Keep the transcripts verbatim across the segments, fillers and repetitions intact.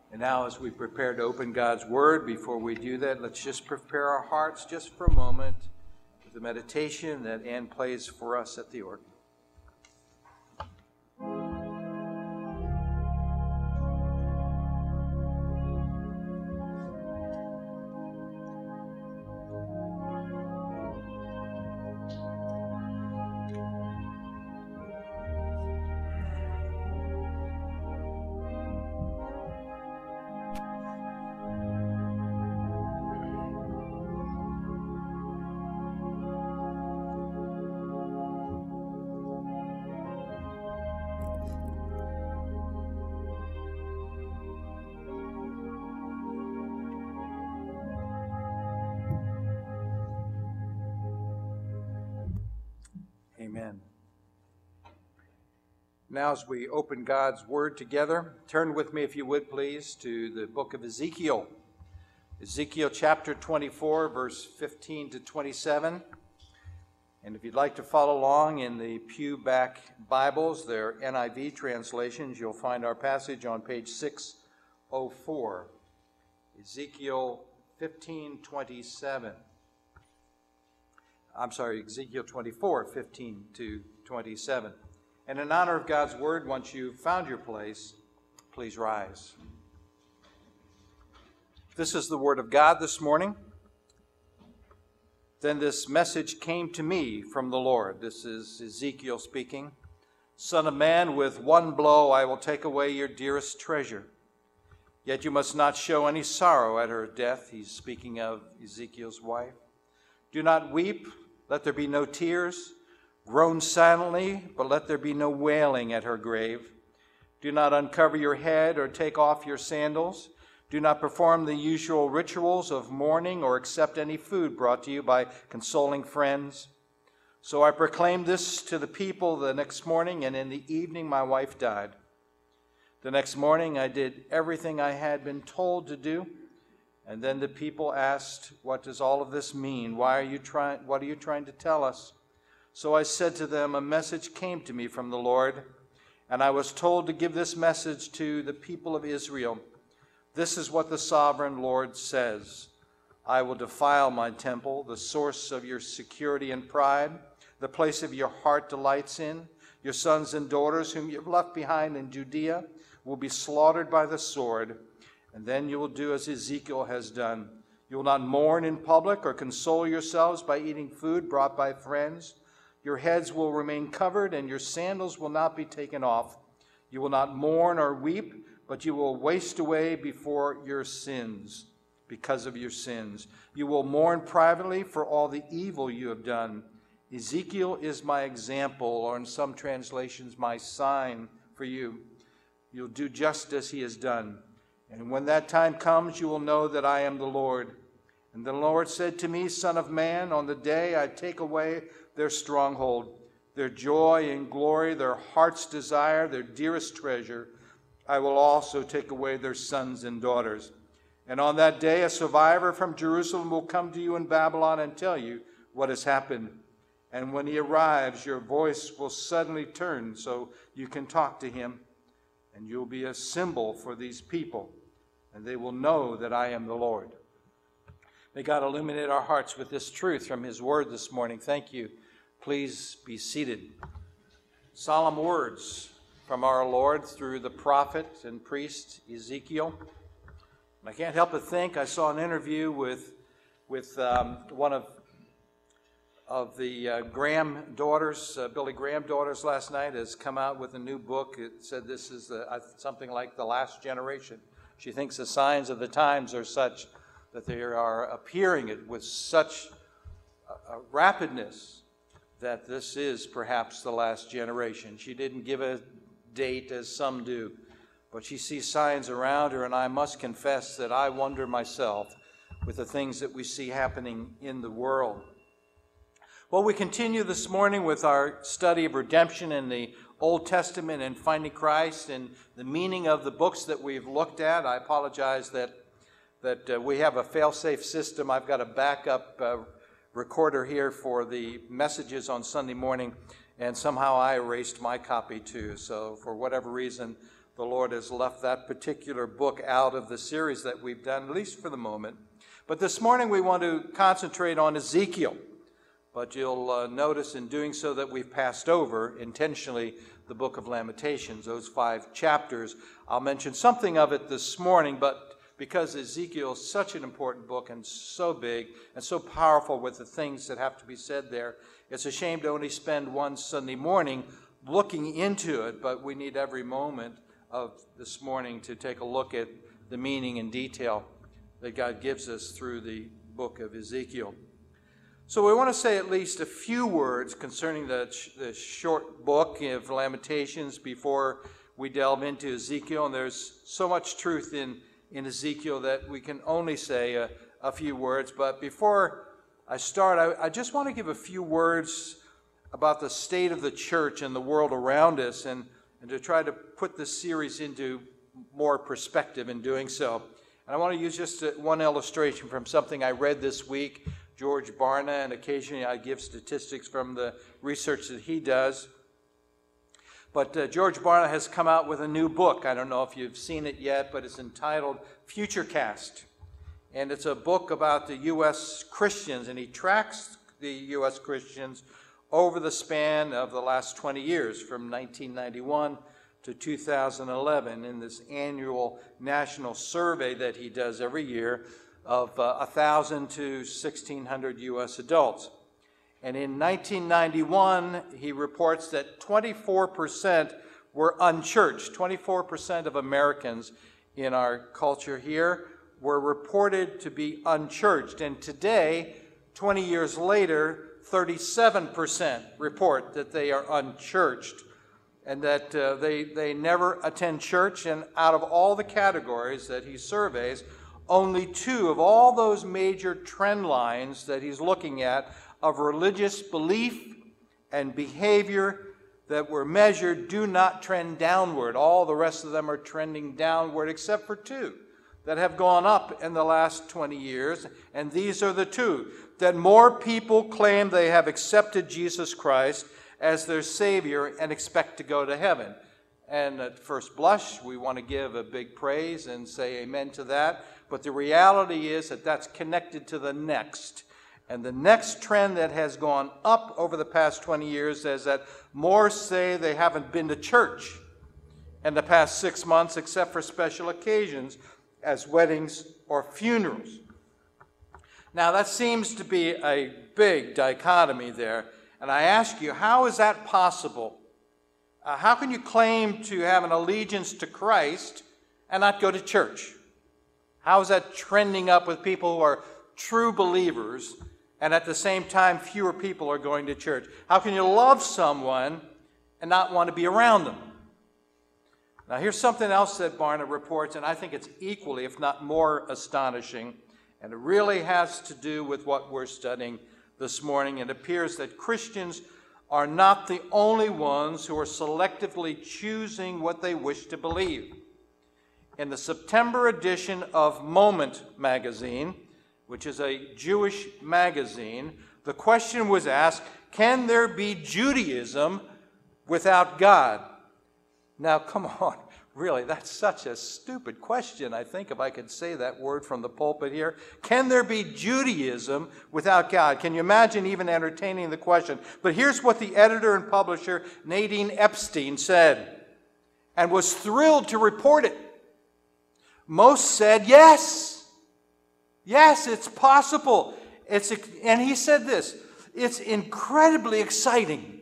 And now as we prepare to open God's Word, before we do that, let's just prepare our hearts just for a moment with the meditation that Ann plays for us at the organ. Amen. Now as we open God's Word together, turn with me, if you would please, to the book of Ezekiel. Ezekiel chapter twenty-four, verse fifteen to twenty-seven. And if you'd like to follow along in the pew back Bibles, their N I V translations, you'll find our passage on page six oh four. Ezekiel fifteen twenty-seven. I'm sorry, Ezekiel twenty-four, fifteen to twenty-seven. And in honor of God's Word, once you've found your place, please rise. This is the Word of God this morning. Then this message came to me from the Lord. This is Ezekiel speaking. Son of man, with one blow I will take away your dearest treasure. Yet you must not show any sorrow at her death. He's speaking of Ezekiel's wife. Do not weep, let there be no tears. Groan silently, but let there be no wailing at her grave. Do not uncover your head or take off your sandals. Do not perform the usual rituals of mourning or accept any food brought to you by consoling friends. So I proclaimed this to the people the next morning, and in the evening my wife died. The next morning I did everything I had been told to do. And then the people asked, what does all of this mean? Why are you trying, what are you trying to tell us? So I said to them, a message came to me from the Lord, and I was told to give this message to the people of Israel. This is what the sovereign Lord says. I will defile my temple, the source of your security and pride, the place of your heart delights in. Your sons and daughters whom you have left behind in Judea will be slaughtered by the sword. And then you will do as Ezekiel has done. You will not mourn in public or console yourselves by eating food brought by friends. Your heads will remain covered and your sandals will not be taken off. You will not mourn or weep, but you will waste away before your sins, because of your sins. You will mourn privately for all the evil you have done. Ezekiel is my example, or in some translations, my sign for you. You'll do just as he has done. And when that time comes, you will know that I am the Lord. And the Lord said to me, Son of man, on the day I take away their stronghold, their joy and glory, their heart's desire, their dearest treasure, I will also take away their sons and daughters. And on that day, a survivor from Jerusalem will come to you in Babylon and tell you what has happened. And when he arrives, your voice will suddenly turn so you can talk to him. And you'll be a symbol for these people, and they will know that I am the Lord. May God illuminate our hearts with this truth from his word this morning. Thank you. Please be seated. Solemn words from our Lord through the prophet and priest Ezekiel. And I can't help but think, I saw an interview with, with um, one of, of the uh, Graham daughters, uh, Billy Graham daughters last night, has come out with a new book. It said this is the, uh, something like the last generation. She thinks the signs of the times are such that they are appearing with such a, a rapidness that this is perhaps the last generation. She didn't give a date as some do, but she sees signs around her, and I must confess that I wonder myself with the things that we see happening in the world. Well, we continue this morning with our study of redemption in the Old Testament and finding Christ and the meaning of the books that we've looked at. I apologize that that uh, we have a fail-safe system. I've got a backup uh, recorder here for the messages on Sunday morning, and somehow I erased my copy too. So for whatever reason, the Lord has left that particular book out of the series that we've done, at least for the moment. But this morning we want to concentrate on Ezekiel. But you'll uh, notice in doing so that we've passed over intentionally the book of Lamentations, those five chapters. I'll mention something of it this morning, but because Ezekiel is such an important book and so big and so powerful with the things that have to be said there, it's a shame to only spend one Sunday morning looking into it, but we need every moment of this morning to take a look at the meaning and detail that God gives us through the book of Ezekiel. So we want to say at least a few words concerning the, the short book of Lamentations before we delve into Ezekiel. And there's so much truth in, in Ezekiel that we can only say a, a few words. But before I start, I, I just want to give a few words about the state of the church and the world around us, and, and to try to put this series into more perspective in doing so. And I want to use just one illustration from something I read this week. George Barna, and occasionally I give statistics from the research that he does. But uh, George Barna has come out with a new book. I don't know if you've seen it yet, but it's entitled Futurecast. And it's a book about the U S Christians, and he tracks the U S Christians over the span of the last twenty years, from nineteen ninety-one to two thousand eleven, in this annual national survey that he does every year of uh, one thousand to sixteen hundred U S adults. And in nineteen ninety-one, he reports that twenty-four percent were unchurched. twenty-four percent of Americans in our culture here were reported to be unchurched. And today, twenty years later, thirty-seven percent report that they are unchurched and that uh, they, they never attend church. And out of all the categories that he surveys, only two of all those major trend lines that he's looking at of religious belief and behavior that were measured do not trend downward. All the rest of them are trending downward except for two that have gone up in the last twenty years. And these are the two: that more people claim they have accepted Jesus Christ as their Savior and expect to go to heaven. And at first blush, we want to give a big praise and say amen to that. But the reality is that that's connected to the next. And the next trend that has gone up over the past twenty years is that more say they haven't been to church in the past six months except for special occasions as weddings or funerals. Now that seems to be a big dichotomy there. And I ask you, how is that possible? Uh, how can you claim to have an allegiance to Christ and not go to church? How is that trending up with people who are true believers, and at the same time fewer people are going to church? How can you love someone and not want to be around them? Now here's something else that Barna reports, and I think it's equally, if not more, astonishing, and it really has to do with what we're studying this morning. It appears that Christians are not the only ones who are selectively choosing what they wish to believe. In the September edition of Moment magazine, which is a Jewish magazine, the question was asked, can there be Judaism without God? Now, come on, really, that's such a stupid question, I think, if I could say that word from the pulpit here. Can there be Judaism without God? Can you imagine even entertaining the question? But here's what the editor and publisher, Nadine Epstein, said, and was thrilled to report it. Most said yes. Yes, it's possible. It's, and he said this, it's incredibly exciting.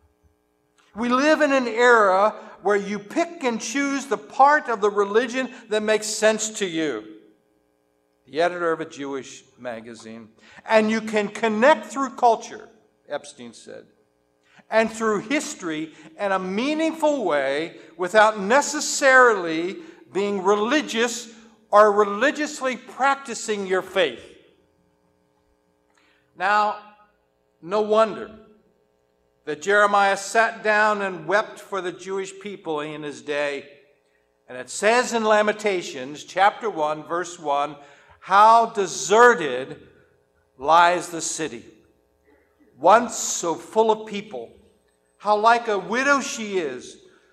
We live in an era where you pick and choose the part of the religion that makes sense to you. The editor of a Jewish magazine. And you can connect through culture, Epstein said, and through history in a meaningful way without necessarily being religious or religiously practicing your faith. Now, no wonder that Jeremiah sat down and wept for the Jewish people in his day. And it says in Lamentations, chapter one, verse one, how deserted lies the city, once so full of people. How like a widow she is,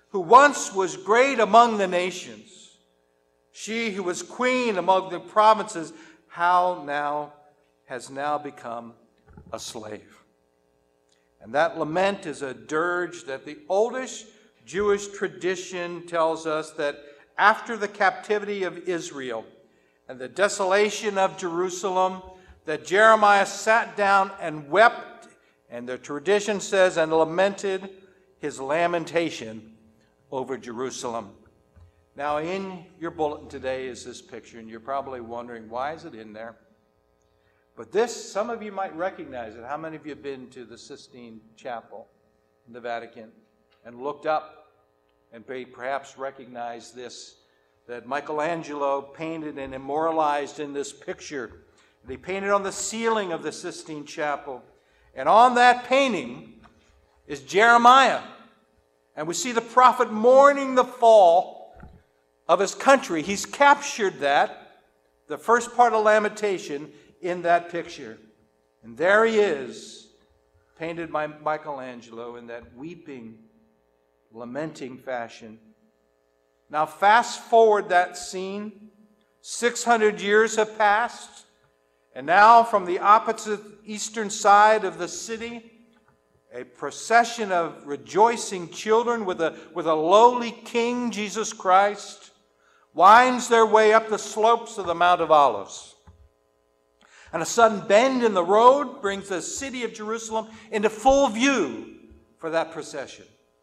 who once was great among the nations, she who was queen among the provinces, how now has now become a slave. And that lament is a dirge that the oldest Jewish tradition tells us that after the captivity of Israel and the desolation of Jerusalem, that Jeremiah sat down and wept, and the tradition says, and lamented his lamentation over Jerusalem. Now, in your bulletin today is this picture, and you're probably wondering, why is it in there? But this, some of you might recognize it. How many of you have been to the Sistine Chapel in the Vatican and looked up and perhaps recognized this, that Michelangelo painted and immortalized in this picture? They painted on the ceiling of the Sistine Chapel. And on that painting is Jeremiah. And we see the prophet mourning the fall of his country. He's captured that, the first part of Lamentation, in that picture. And there he is, painted by Michelangelo in that weeping, lamenting fashion. Now fast forward that scene. six hundred years have passed. And now from the opposite eastern side of the city, a procession of rejoicing children with a, with a lowly king, Jesus Christ, winds their way up the slopes of the Mount of Olives. And a sudden bend in the road brings the city of Jerusalem into full view for that procession.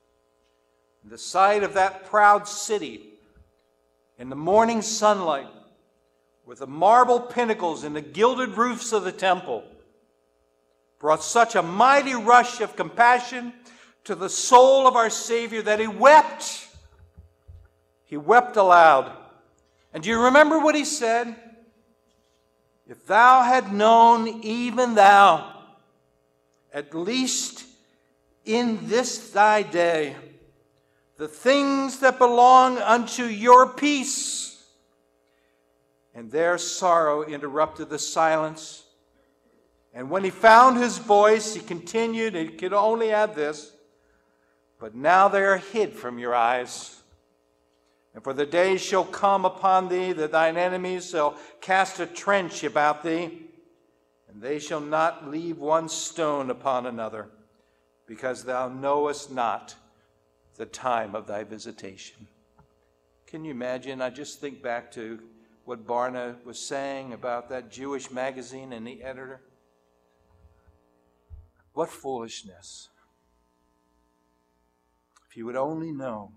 The sight of that proud city in the morning sunlight, with the marble pinnacles and the gilded roofs of the temple, brought such a mighty rush of compassion to the soul of our Savior that he wept. He wept aloud. And do you remember what he said? If thou had known, even thou, at least in this thy day, the things that belong unto your peace. And their sorrow interrupted the silence. And when he found his voice, he continued, and he could only add this, but now they are hid from your eyes. And for the days shall come upon thee that thine enemies shall cast a trench about thee, and they shall not leave one stone upon another, because thou knowest not the time of thy visitation. Can you imagine? I just think back to what Barna was saying about that Jewish magazine and the editor. What foolishness. If you would only know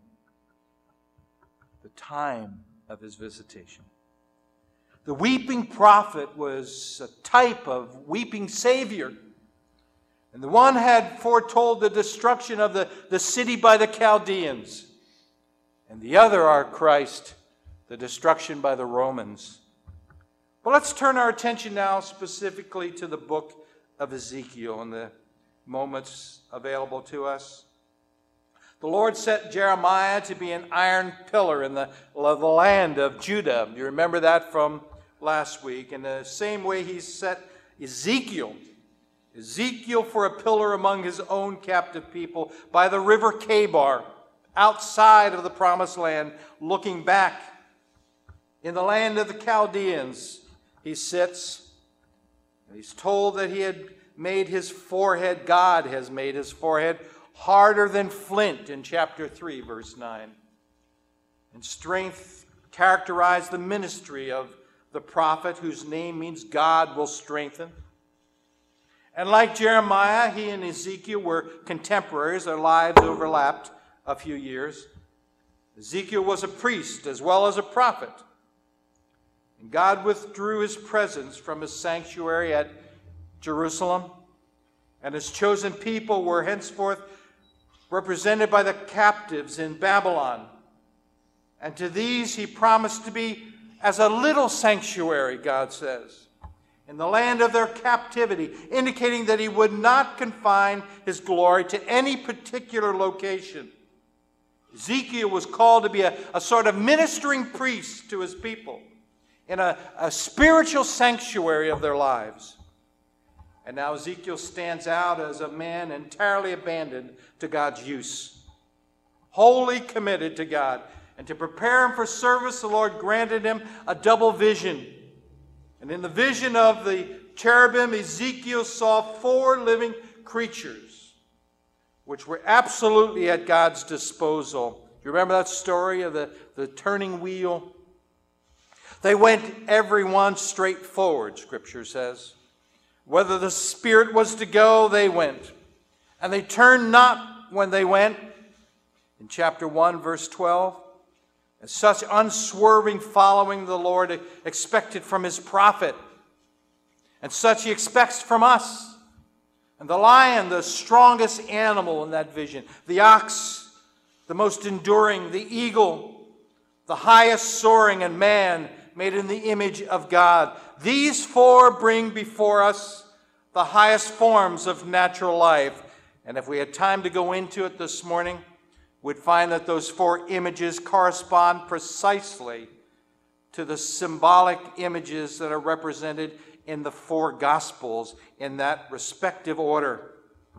the time of his visitation. The weeping prophet was a type of weeping Savior. And the one had foretold the destruction of the, the city by the Chaldeans. And the other, our Christ, the destruction by the Romans. But let's turn our attention now specifically to the book of Ezekiel and the moments available to us. The Lord set Jeremiah to be an iron pillar in the, the land of Judah. You remember that from last week. In the same way he set Ezekiel, Ezekiel for a pillar among his own captive people by the river Chebar, outside of the promised land, looking back. In the land of the Chaldeans, he sits. And he's told that he had made his forehead, God has made his forehead harder than flint in chapter three, verse nine. And strength characterized the ministry of the prophet, whose name means God will strengthen. And like Jeremiah, he and Ezekiel were contemporaries. Their lives overlapped a few years. Ezekiel was a priest as well as a prophet. And God withdrew his presence from his sanctuary at Jerusalem, and his chosen people were henceforth represented by the captives in Babylon. And to these he promised to be as a little sanctuary, God says, in the land of their captivity, indicating that he would not confine his glory to any particular location. Ezekiel was called to be a, a sort of ministering priest to his people in a, a spiritual sanctuary of their lives. And now Ezekiel stands out as a man entirely abandoned to God's use. wholly committed to God. And to prepare him for service, the Lord granted him a double vision. And in the vision of the cherubim, Ezekiel saw four living creatures, which were absolutely at God's disposal. Do you remember that story of the, the turning wheel? They went every one straight forward, Scripture says. Whether the Spirit was to go, they went. And they turned not when they went. In chapter one, verse twelve. And such unswerving following the Lord expected from his prophet. And such he expects from us. And the lion, the strongest animal in that vision. The ox, the most enduring. The eagle, the highest soaring. And man, made in the image of God. These four bring before us the highest forms of natural life. And if we had time to go into it this morning, we'd find that those four images correspond precisely to the symbolic images that are represented in the four Gospels in that respective order.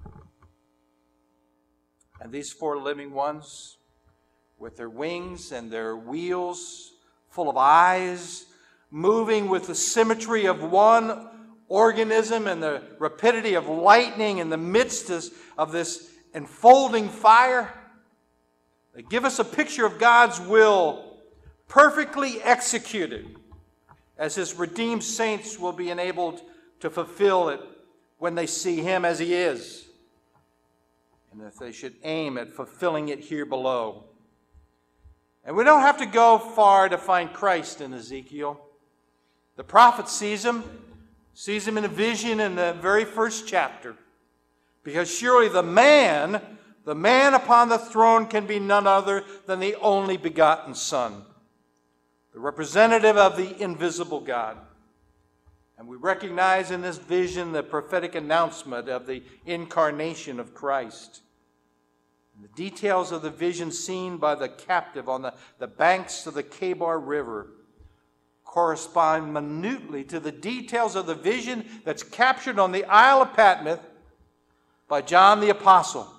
And these four living ones, with their wings and their wheels full of eyes, moving with the symmetry of one organism and the rapidity of lightning in the midst of this enfolding fire, they give us a picture of God's will perfectly executed, as his redeemed saints will be enabled to fulfill it when they see him as he is, and if they should aim at fulfilling it here below. And we don't have to go far to find Christ in Ezekiel. The prophet sees him, sees him in a vision in the very first chapter, because surely the man The man upon the throne can be none other than the only begotten Son, the representative of the invisible God. And we recognize in this vision the prophetic announcement of the incarnation of Christ. And the details of the vision seen by the captive on the, the banks of the Kebar River correspond minutely to the details of the vision that's captured on the Isle of Patmos by John the Apostle.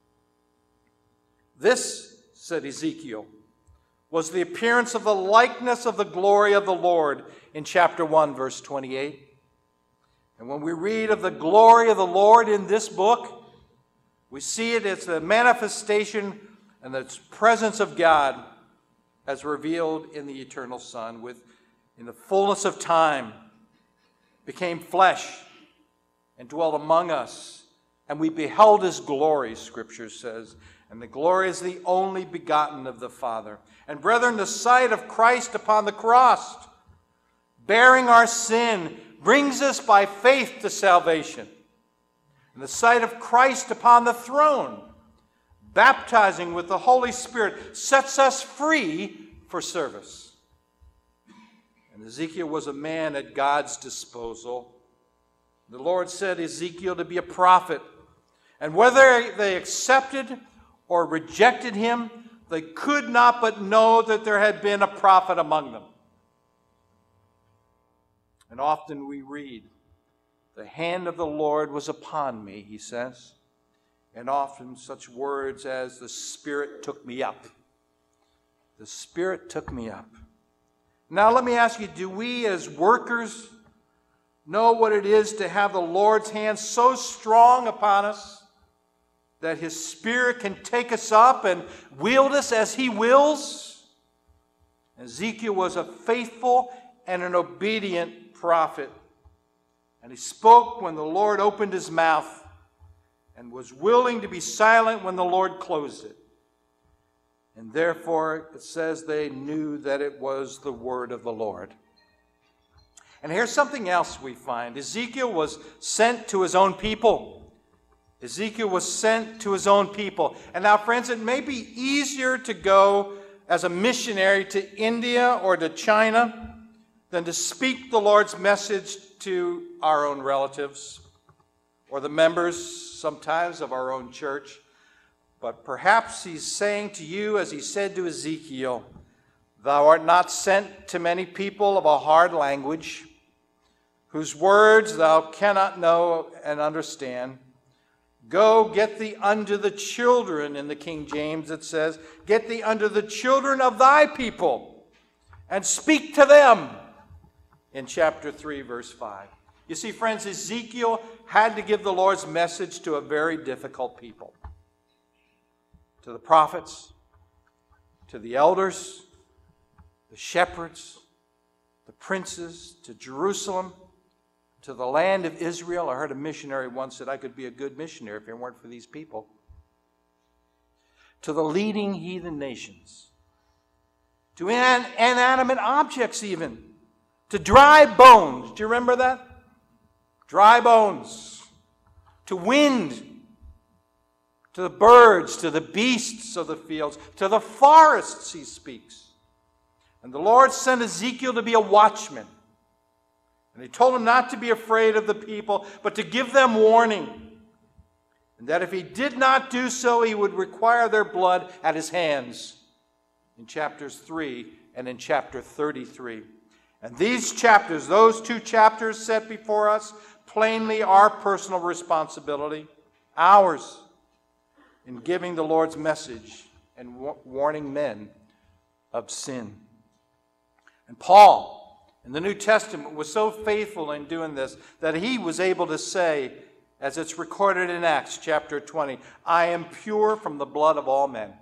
This, said Ezekiel, was the appearance of the likeness of the glory of the Lord in chapter one, verse twenty-eight. And when we read of the glory of the Lord in this book, we see it as the manifestation and the presence of God as revealed in the eternal Son, with in the fullness of time, became flesh and dwelt among us. And we beheld his glory, Scripture says. And the glory is the only begotten of the Father. And brethren, the sight of Christ upon the cross, bearing our sin, brings us by faith to salvation. And the sight of Christ upon the throne, baptizing with the Holy Spirit, sets us free for service. And Ezekiel was a man at God's disposal. The Lord said Ezekiel to be a prophet. And whether they accepted or rejected him, they could not but know that there had been a prophet among them. And often we read, the hand of the Lord was upon me, he says. And often such words as, the Spirit took me up. The Spirit took me up. Now let me ask you, do we as workers know what it is to have the Lord's hand so strong upon us that his Spirit can take us up and wield us as he wills? Ezekiel was a faithful and an obedient prophet. And he spoke when the Lord opened his mouth and was willing to be silent when the Lord closed it. And therefore, it says they knew that it was the word of the Lord. And here's something else we find. Ezekiel was sent to his own people. Ezekiel was sent to his own people. And now, friends, it may be easier to go as a missionary to India or to China than to speak the Lord's message to our own relatives or the members sometimes of our own church. But perhaps he's saying to you, as he said to Ezekiel, thou art not sent to many people of a hard language, whose words thou cannot know and understand, Go, get thee unto the children, in the King James it says, get thee unto the children of thy people, and speak to them, in chapter three, verse five. You see, friends, Ezekiel had to give the Lord's message to a very difficult people. To the prophets, to the elders, the shepherds, the princes, to Jerusalem, to the land of Israel. I heard a missionary once said I could be a good missionary if it weren't for these people. To the leading heathen nations. To in- inanimate objects even. To dry bones. Do you remember that? Dry bones. To wind. To the birds, to the beasts of the fields, to the forests he speaks. And the Lord sent Ezekiel to be a watchman. And he told him not to be afraid of the people, but to give them warning. And that if he did not do so, he would require their blood at his hands. In chapters three and in chapter thirty-three. And these chapters, those two chapters set before us, plainly our personal responsibility, ours, in giving the Lord's message and warning men of sin. And Paul, in the New Testament, was so faithful in doing this that he was able to say, as it's recorded in Acts chapter twenty, I am pure from the blood of all men.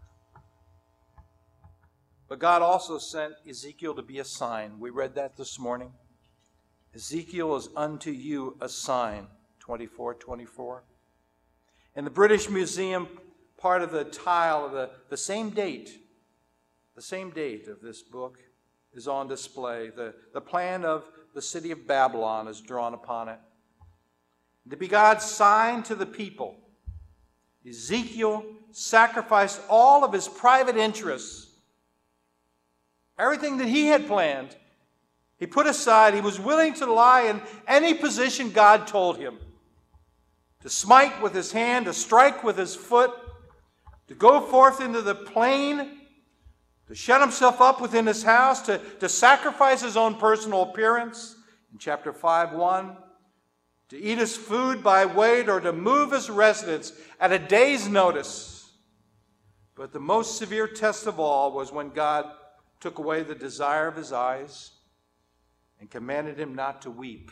But God also sent Ezekiel to be a sign. We read that this morning. Ezekiel is unto you a sign, twenty-four twenty-four. In the British Museum, part of the tile of the, the same date, the same date of this book is on display. The, the plan of the city of Babylon is drawn upon it. To be God's sign to the people, Ezekiel sacrificed all of his private interests. Everything that he had planned, he put aside. He was willing to lie in any position God told him. To smite with his hand, to strike with his foot, to go forth into the plain, to shut himself up within his house, to, to sacrifice his own personal appearance, in chapter five one, to eat his food by weight, or to move his residence at a day's notice. But the most severe test of all was when God took away the desire of his eyes and commanded him not to weep.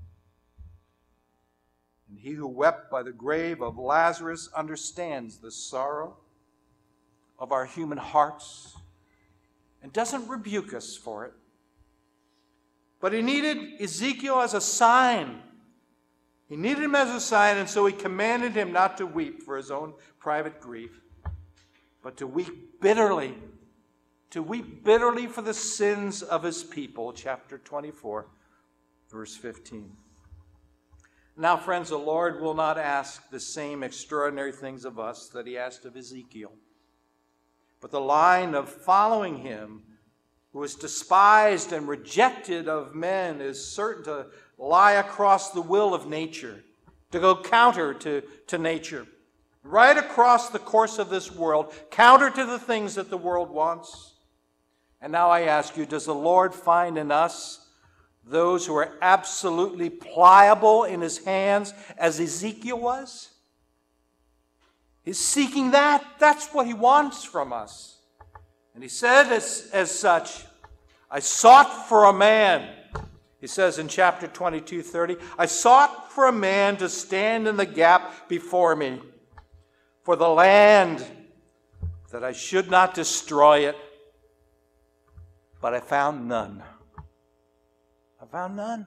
And he who wept by the grave of Lazarus understands the sorrow of our human hearts and doesn't rebuke us for it. But he needed Ezekiel as a sign. He needed him as a sign, and so he commanded him not to weep for his own private grief, but to weep bitterly, to weep bitterly for the sins of his people, chapter twenty-four, verse fifteen. Now, friends, the Lord will not ask the same extraordinary things of us that he asked of Ezekiel. But the line of following him, who is despised and rejected of men, is certain to lie across the will of nature, to go counter to, to nature, right across the course of this world, counter to the things that the world wants. And now I ask you, does the Lord find in us those who are absolutely pliable in his hands as Ezekiel was? He's seeking that. That's what he wants from us. And he said as, as such, I sought for a man. He says in chapter twenty-two thirty, I sought for a man to stand in the gap before me for the land, that I should not destroy it. But I found none. I found none.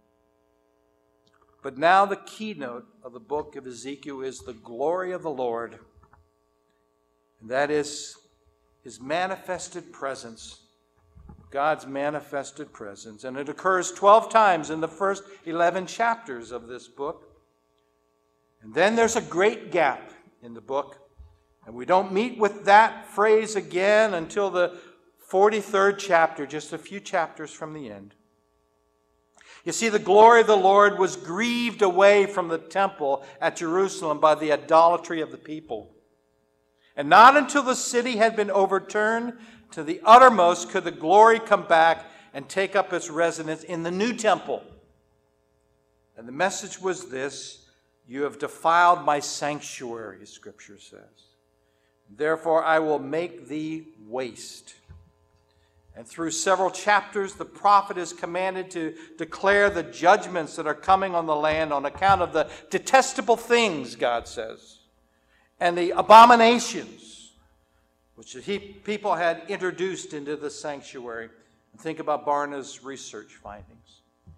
But now the keynote of the book of Ezekiel is the glory of the Lord. And that is his manifested presence. God's manifested presence. And it occurs twelve times in the first eleven chapters of this book. And then there's a great gap in the book. And we don't meet with that phrase again until the forty-third chapter, just a few chapters from the end. You see, the glory of the Lord was grieved away from the temple at Jerusalem by the idolatry of the people. And not until the city had been overturned to the uttermost could the glory come back and take up its residence in the new temple. And the message was this: You have defiled my sanctuary, Scripture says. Therefore I will make thee waste. And through several chapters, the prophet is commanded to declare the judgments that are coming on the land on account of the detestable things, God says, and the abominations which the people had introduced into the sanctuary. And think about Barna's research findings.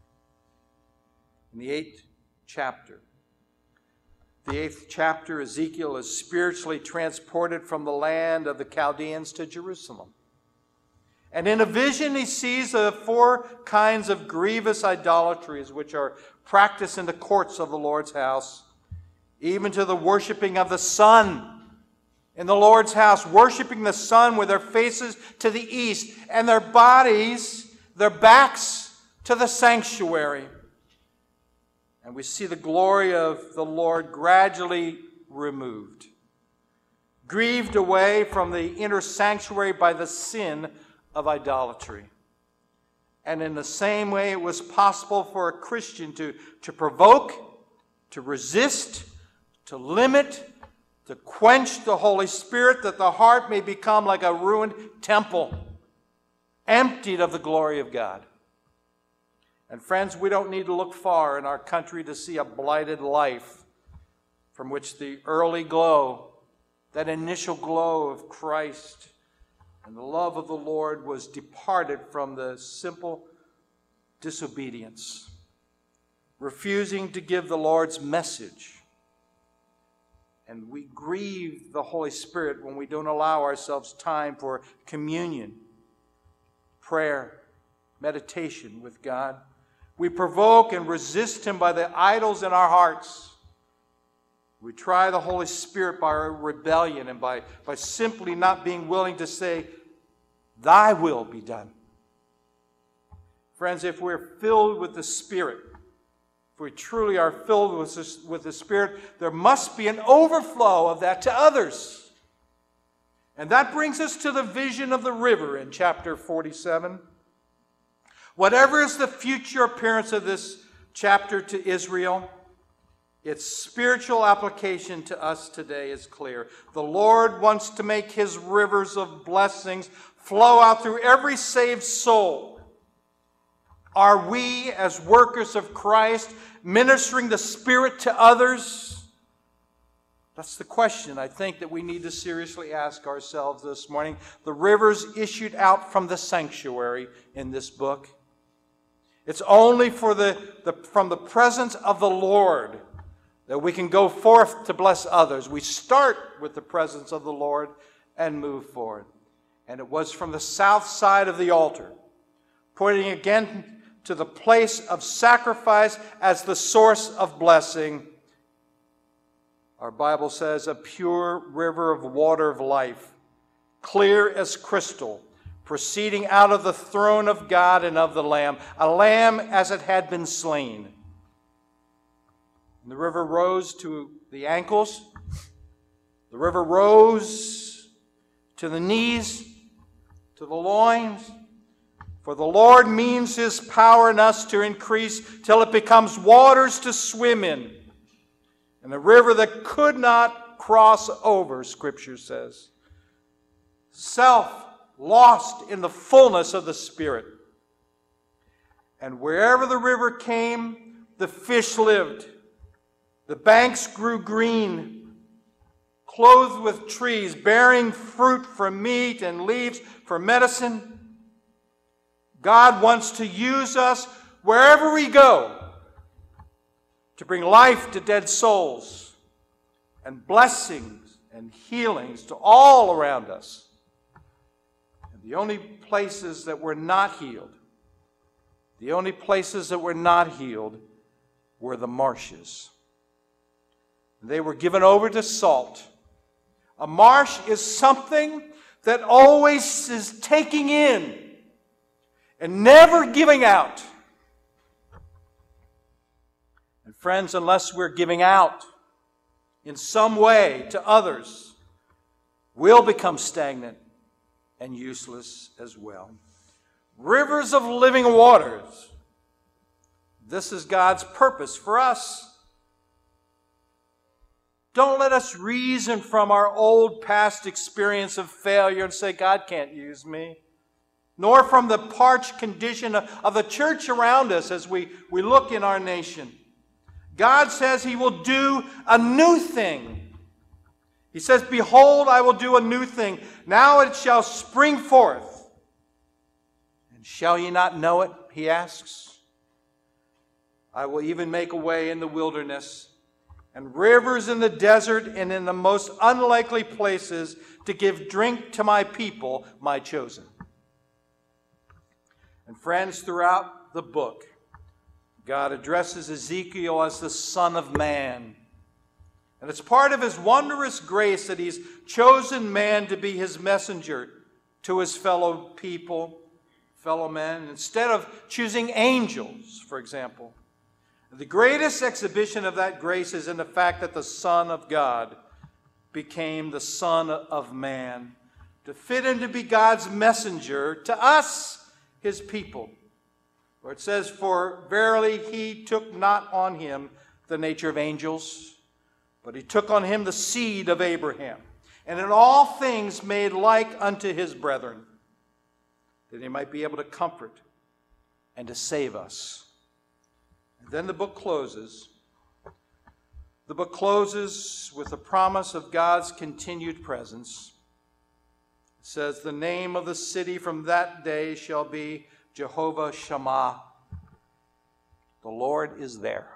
In the eighth chapter, the eighth chapter, Ezekiel is spiritually transported from the land of the Chaldeans to Jerusalem. And in a vision, he sees the four kinds of grievous idolatries which are practiced in the courts of the Lord's house, even to the worshiping of the sun in the Lord's house, worshiping the sun with their faces to the east and their bodies, their backs to the sanctuary. And we see the glory of the Lord gradually removed, grieved away from the inner sanctuary by the sin of idolatry. And in the same way, it was possible for a Christian to, to provoke, to resist, to limit, to quench the Holy Spirit, that the heart may become like a ruined temple, emptied of the glory of God. And friends, we don't need to look far in our country to see a blighted life from which the early glow, that initial glow of Christ and the love of the Lord, was departed from the simple disobedience, refusing to give the Lord's message. And we grieve the Holy Spirit when we don't allow ourselves time for communion, prayer, meditation with God. We provoke and resist Him by the idols in our hearts. We try the Holy Spirit by our rebellion and by, by simply not being willing to say, Thy will be done. Friends, if we're filled with the Spirit, if we truly are filled with this, with the Spirit, there must be an overflow of that to others. And that brings us to the vision of the river in chapter forty-seven. Whatever is the future appearance of this chapter to Israel, its spiritual application to us today is clear. The Lord wants to make His rivers of blessings flow out through every saved soul. Are we, as workers of Christ, ministering the Spirit to others? That's the question I think that we need to seriously ask ourselves this morning. The rivers issued out from the sanctuary in this book. It's only for the, the, from the presence of the Lord that we can go forth to bless others. We start with the presence of the Lord and move forward. And it was from the south side of the altar, pointing again to the place of sacrifice as the source of blessing. Our Bible says, a pure river of water of life, clear as crystal, proceeding out of the throne of God and of the Lamb, a lamb as it had been slain. And the river rose to the ankles. The river rose to the knees, to the loins. For the Lord means His power in us to increase till it becomes waters to swim in. And a river that could not cross over, Scripture says. Self lost in the fullness of the Spirit. And wherever the river came, the fish lived. The banks grew green, clothed with trees, bearing fruit for meat and leaves for medicine. God wants to use us wherever we go to bring life to dead souls and blessings and healings to all around us. And the only places that were not healed, the only places that were not healed were the marshes. They were given over to salt. A marsh is something that always is taking in and never giving out. And friends, unless we're giving out in some way to others, we'll become stagnant and useless as well. Rivers of living waters. This is God's purpose for us. Don't let us reason from our old past experience of failure and say, God can't use me. Nor from the parched condition of the church around us as we, we look in our nation. God says He will do a new thing. He says, behold, I will do a new thing. Now it shall spring forth. And shall ye not know it? He asks. I will even make a way in the wilderness, and rivers in the desert, and in the most unlikely places, to give drink to my people, my chosen. And friends, throughout the book, God addresses Ezekiel as the Son of Man. And it's part of His wondrous grace that He's chosen man to be His messenger to His fellow people, fellow men, instead of choosing angels, for example. The greatest exhibition of that grace is in the fact that the Son of God became the Son of Man to fit in to be God's messenger to us, His people. Where it says, for verily He took not on Him the nature of angels, but He took on Him the seed of Abraham, and in all things made like unto His brethren, that He might be able to comfort and to save us. And then the book closes. The book closes with the promise of God's continued presence. It says, the name of the city from that day shall be Jehovah Shammah. The Lord is there.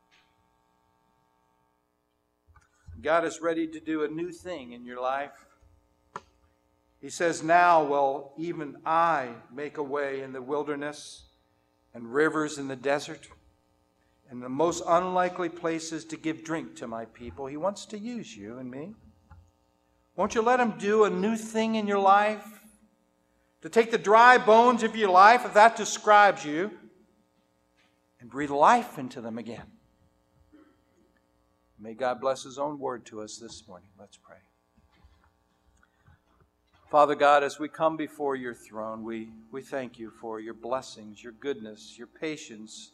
God is ready to do a new thing in your life. He says, now will even I make a way in the wilderness and rivers in the desert, and the most unlikely places to give drink to my people. He wants to use you and me. Won't you let Him do a new thing in your life? To take the dry bones of your life, if that describes you, and breathe life into them again. May God bless His own word to us this morning. Let's pray. Father God, as we come before your throne, we, we thank you for your blessings, your goodness, your patience,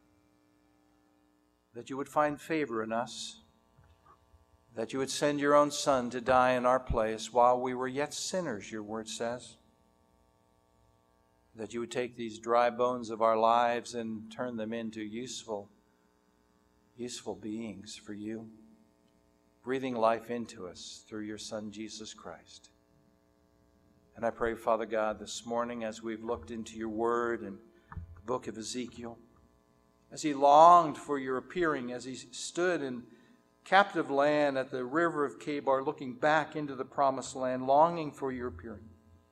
that you would find favor in us, that you would send your own Son to die in our place while we were yet sinners, your word says, that you would take these dry bones of our lives and turn them into useful, useful beings for you, breathing life into us through your Son, Jesus Christ. And I pray, Father God, this morning as we've looked into your word and the book of Ezekiel, as he longed for your appearing, as he stood in captive land at the river of Chebar, looking back into the promised land, longing for your appearing.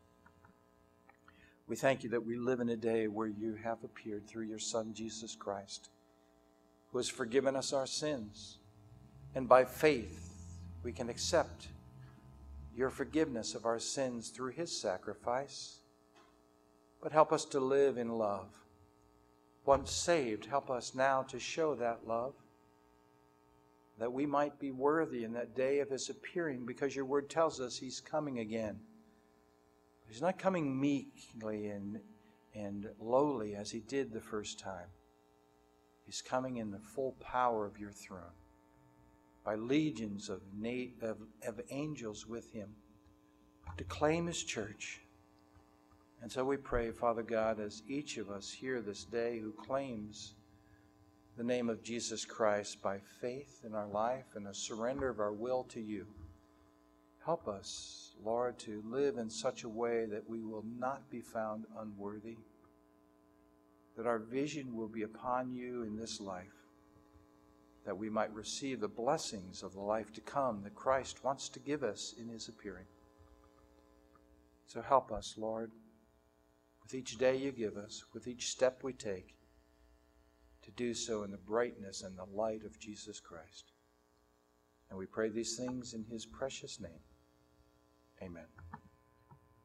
We thank you that we live in a day where you have appeared through your Son, Jesus Christ, who has forgiven us our sins. And by faith, we can accept your forgiveness of our sins through his sacrifice. But help us to live in love. Once saved, help us now to show that love, that we might be worthy in that day of his appearing, because your word tells us he's coming again. He's not coming meekly and, and lowly as he did the first time. He's coming in the full power of your throne, by legions of, na- of, of angels with him, to claim his church. And so we pray, Father God, as each of us here this day who claims the name of Jesus Christ by faith in our life and a surrender of our will to you, help us, Lord, to live in such a way that we will not be found unworthy, that our vision will be upon you in this life, that we might receive the blessings of the life to come that Christ wants to give us in his appearing. So help us, Lord, with each day you give us, with each step we take, to do so in the brightness and the light of Jesus Christ. And we pray these things in his precious name. Amen.